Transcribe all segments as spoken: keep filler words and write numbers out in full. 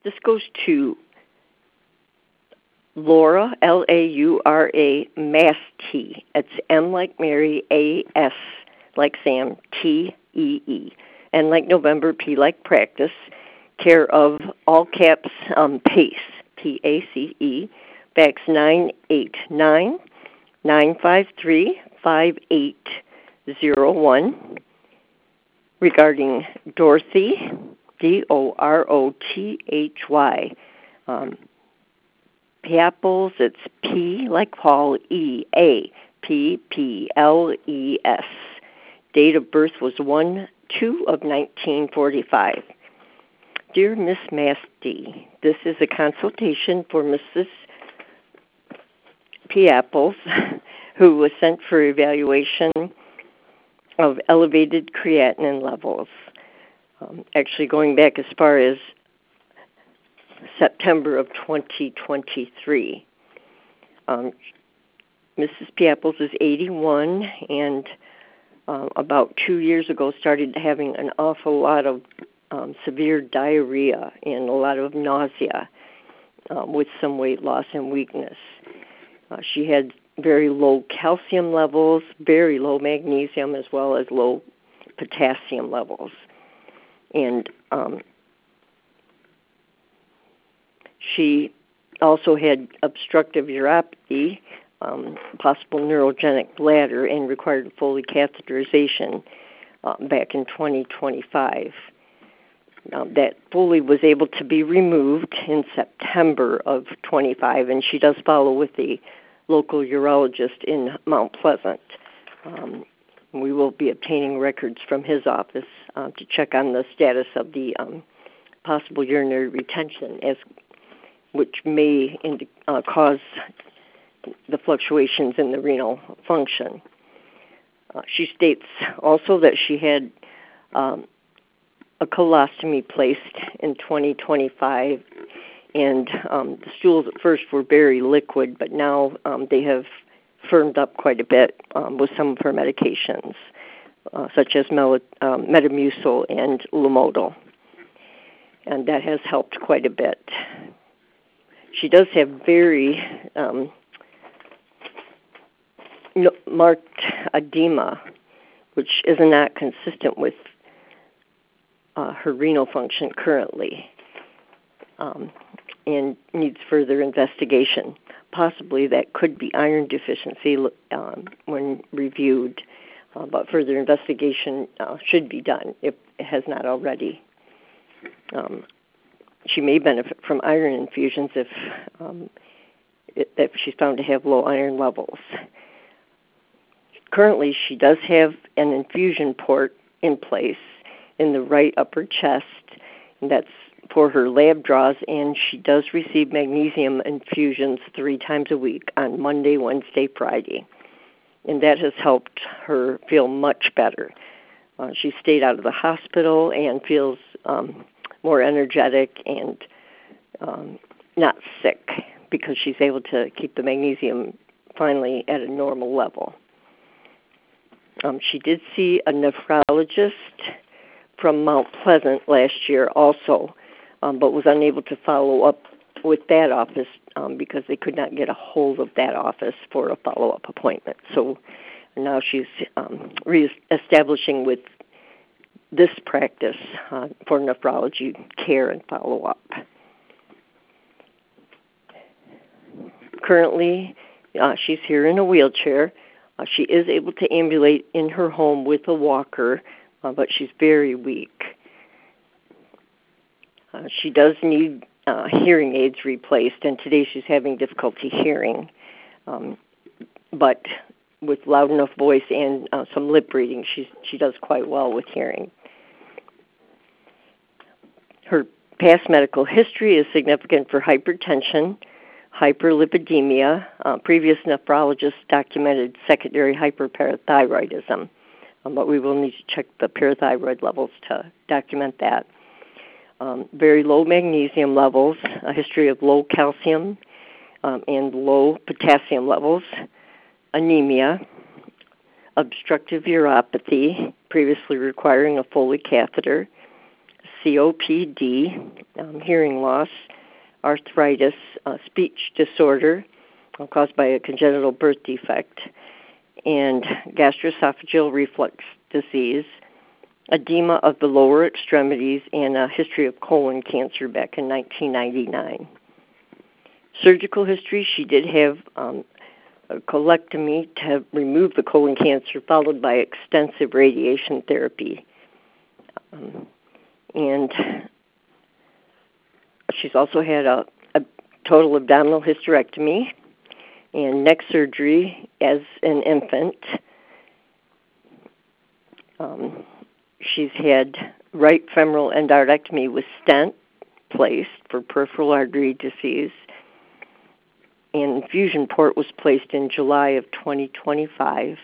This goes to Laura, L A U R A, Mastee. It's M like Mary, A S like Sam, T E E. And like November, P like practice, care of all caps um, PACE, P A C E, fax nine eight nine, nine five three, five eight zero one, regarding Dorothy, D O R O T H Y. Um, Peeples, it's P like Paul, E, A, P, P, L, E, S. Date of birth was one two of nineteen forty-five. Dear Miss Mastee, this is a consultation for Missus Peeples, who was sent for evaluation of elevated creatinine levels. Um, actually going back as far as September of twenty twenty-three. Um, Missus Peeples is eighty-one and uh, about two years ago started having an awful lot of um, severe diarrhea and a lot of nausea um, with some weight loss and weakness. Uh, she had very low calcium levels, very low magnesium, as well as low potassium levels. And um, she also had obstructive uropathy, um, possible neurogenic bladder, and required Foley catheterization uh, back in twenty twenty-five. Uh, that Foley was able to be removed in September of twenty-five, and she does follow with the local urologist in Mount Pleasant. Um, we will be obtaining records from his office uh, to check on the status of the um, possible urinary retention, as which may indi- uh, cause the fluctuations in the renal function. Uh, she states also that she had um, a colostomy placed in twenty twenty-five, and um, the stools at first were very liquid, but now um, they have firmed up quite a bit um, with some of her medications, uh, such as mel- um, Metamucil and Lomotil, and that has helped quite a bit. She does have very um, marked edema, which is not consistent with uh, her renal function currently, um, and needs further investigation. Possibly that could be iron deficiency um, when reviewed, uh, but further investigation uh, should be done if it has not already. Um, she may benefit from iron infusions if um, if she's found to have low iron levels. Currently, she does have an infusion port in place in the right upper chest, and that's for her lab draws, and she does receive magnesium infusions three times a week on Monday, Wednesday, Friday, and that has helped her feel much better. Uh, she stayed out of the hospital and feels um, more energetic and um, not sick because she's able to keep the magnesium finally at a normal level. Um, she did see a nephrologist from Mount Pleasant last year also, um, but was unable to follow up with that office um, because they could not get a hold of that office for a follow-up appointment. So now she's um, reestablishing with this practice uh, for nephrology care and follow-up. Currently, uh, she's here in a wheelchair. Uh, she is able to ambulate in her home with a walker, uh, but she's very weak. Uh, she does need uh, hearing aids replaced, and today she's having difficulty hearing. Um, but with loud enough voice and uh, some lip reading, she's, she does quite well with hearing. Her past medical history is significant for hypertension, hyperlipidemia. Uh, previous nephrologists documented secondary hyperparathyroidism, um, but we will need to check the parathyroid levels to document that. Um, very low magnesium levels, a history of low calcium um, and low potassium levels, anemia, obstructive uropathy, previously requiring a Foley catheter, C O P D, um, hearing loss, arthritis, uh, speech disorder uh, caused by a congenital birth defect, and gastroesophageal reflux disease, edema of the lower extremities, and a history of colon cancer back in nineteen ninety-nine. Surgical history, she did have um, a colectomy to remove the colon cancer, followed by extensive radiation therapy. Um, and she's also had a, a total abdominal hysterectomy and neck surgery as an infant. Um, she's had right femoral endarterectomy with stent placed for peripheral artery disease. And infusion port was placed in July of twenty twenty-five.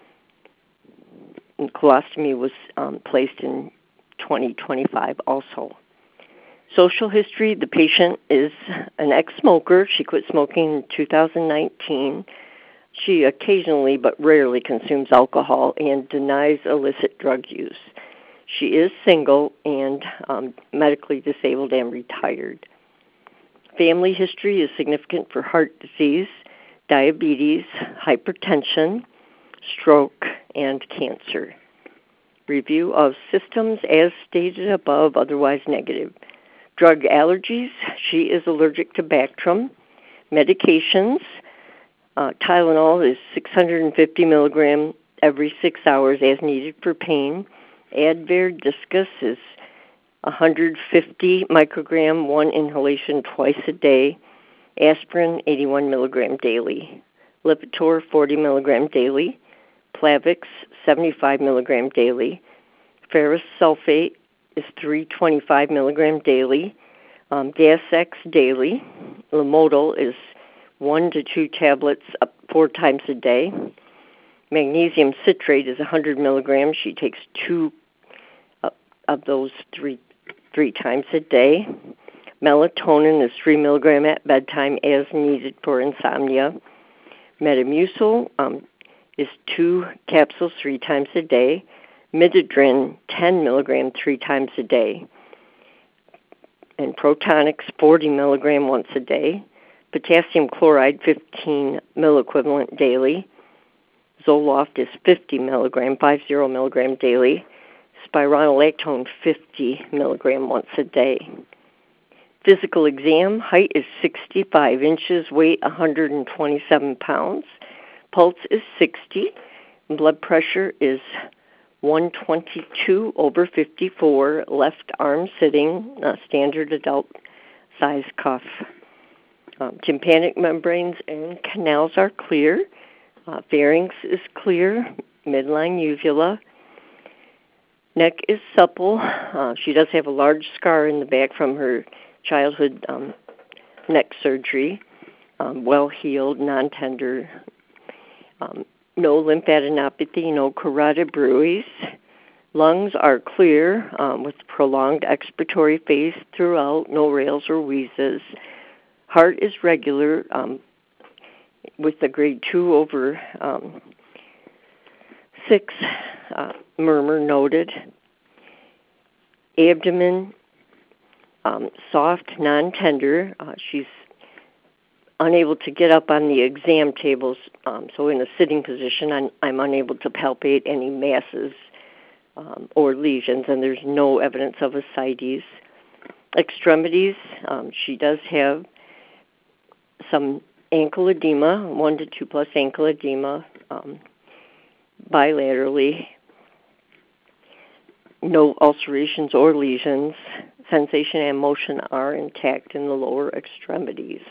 And colostomy was um, placed in twenty twenty-five also. Social history, the patient is an ex-smoker. She quit smoking in two thousand nineteen. She occasionally but rarely consumes alcohol and denies illicit drug use. She is single and um, medically disabled and retired. Family history is significant for heart disease, diabetes, hypertension, stroke, and cancer. Review of systems as stated above, otherwise negative. Drug allergies, she is allergic to Bactrim. Medications, uh, Tylenol is six hundred fifty milligrams every six hours as needed for pain. Advair Discus is one hundred fifty microgram, one inhalation twice a day. Aspirin, eighty-one milligram daily. Lipitor, forty milligram daily. Plavix, seventy-five milligram daily. Ferrous sulfate is three hundred twenty-five milligram daily. Um, Gas-X daily. Lamodal is one to two tablets up four times a day. Magnesium citrate is one hundred milligrams. She takes two uh, of those three three times a day. Melatonin is three milligrams at bedtime as needed for insomnia. Metamucil um, is two capsules three times a day. Midodrine, ten milligrams three times a day. And Protonix, forty milligrams once a day. Potassium chloride, fifteen milliequivalent daily. Zoloft is fifty milligrams, fifty milligrams daily. Spironolactone, fifty milligrams once a day. Physical exam, height is sixty-five inches, weight one hundred twenty-seven pounds. Pulse is sixty. Blood pressure is one twenty-two over fifty-four. Left arm sitting, uh, standard adult size cuff. Um, tympanic membranes and canals are clear. Uh, pharynx is clear. Midline uvula. Neck is supple. Uh, she does have a large scar in the back from her childhood um, neck surgery. Um, well healed, non-tender. Um, no lymphadenopathy, no carotid bruits. Lungs are clear um, with prolonged expiratory phase throughout, no rales or wheezes. Heart is regular um, with the grade two over um, six uh, murmur noted. Abdomen um, soft, non-tender. Uh, she's unable to get up on the exam tables, um, so in a sitting position, I'm, I'm unable to palpate any masses um, or lesions, and there's no evidence of ascites. Extremities, um, she does have some ankle edema, one to two plus ankle edema, um, bilaterally. No ulcerations or lesions. Sensation and motion are intact in the lower extremities.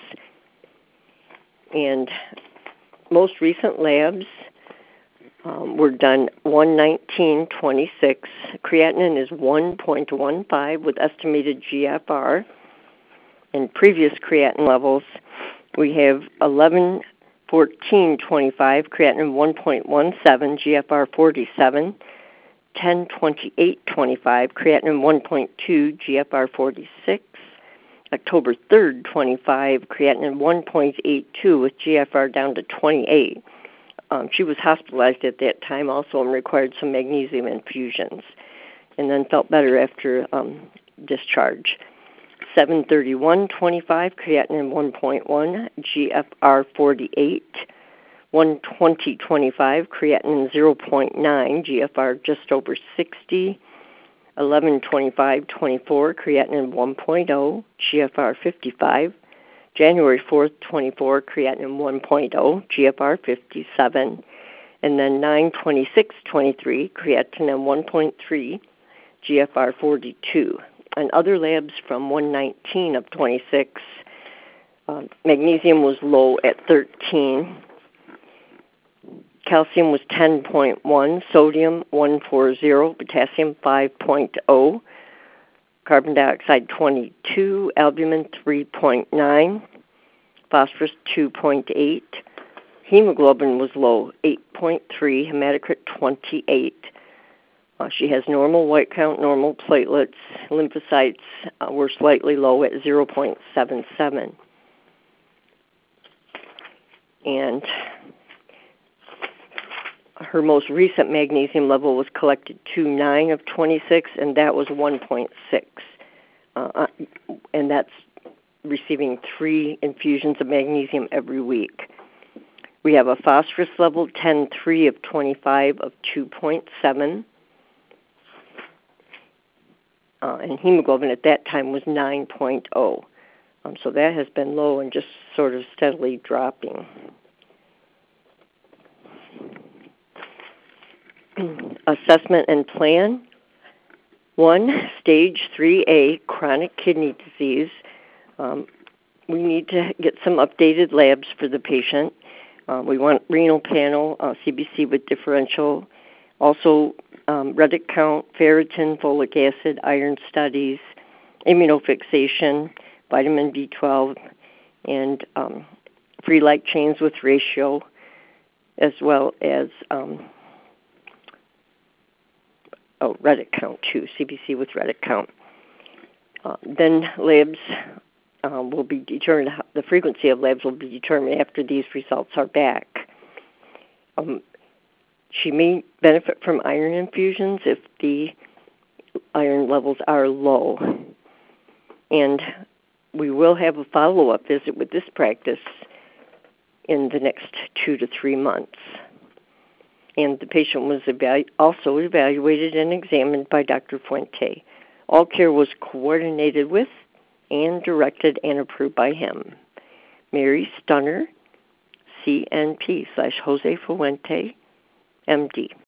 And most recent labs um, were done one nineteen twenty-six. Creatinine is one point one five with estimated G F R. And previous creatinine levels, we have eleven fourteen twenty-five, creatinine one point one seven, G F R forty-seven. ten twenty-eight twenty-five, creatinine one point two, G F R forty-six. October third, twenty-five, creatinine one point eight two with G F R down to twenty-eight. Um, she was hospitalized at that time also and required some magnesium infusions, and then felt better after um, discharge. seven thirty-one twenty-five, creatinine one point one, G F R forty-eight. one twenty twenty-five, creatinine zero point nine, G F R just over sixty. eleven twenty-five twenty-four, creatinine one point oh, G F R fifty-five. January fourth, twenty-four, creatinine one point oh, G F R fifty-seven. And then nine twenty-six twenty-three, creatinine one point three, G F R forty-two. And other labs from one nineteen of twenty-six, uh, magnesium was low at thirteen. Calcium was ten point one, sodium one forty, potassium five point oh, carbon dioxide twenty-two, albumin three point nine, phosphorus two point eight, hemoglobin was low, eight point three, hematocrit twenty-eight. Uh, she has normal white count, normal platelets. Lymphocytes uh, were slightly low at zero point seven seven. And her most recent magnesium level was collected two nine of twenty-six, and that was one point six. Uh, and that's receiving three infusions of magnesium every week. We have a phosphorus level ten three of twenty-five of two point seven. Uh, and hemoglobin at that time was nine point oh. Um, so that has been low and just sort of steadily dropping. Assessment and plan. One, stage three A, chronic kidney disease. Um, we need to get some updated labs for the patient. Uh, we want renal panel, uh, C B C with differential, also um, Reddit count, ferritin, folic acid, iron studies, immunofixation, vitamin B twelve, and um, free light chains with ratio, as well as um, oh, Reddit count too, C B C with Reddit count. Uh, then labs uh, will be determined, the frequency of labs will be determined after these results are back. Um, she may benefit from iron infusions if the iron levels are low. And we will have a follow-up visit with this practice in the next two to three months. And the patient was evalu- also evaluated and examined by Doctor Fuente. All care was coordinated with and directed and approved by him. Mary Stunner, C N P slash Jose Fuente, M D.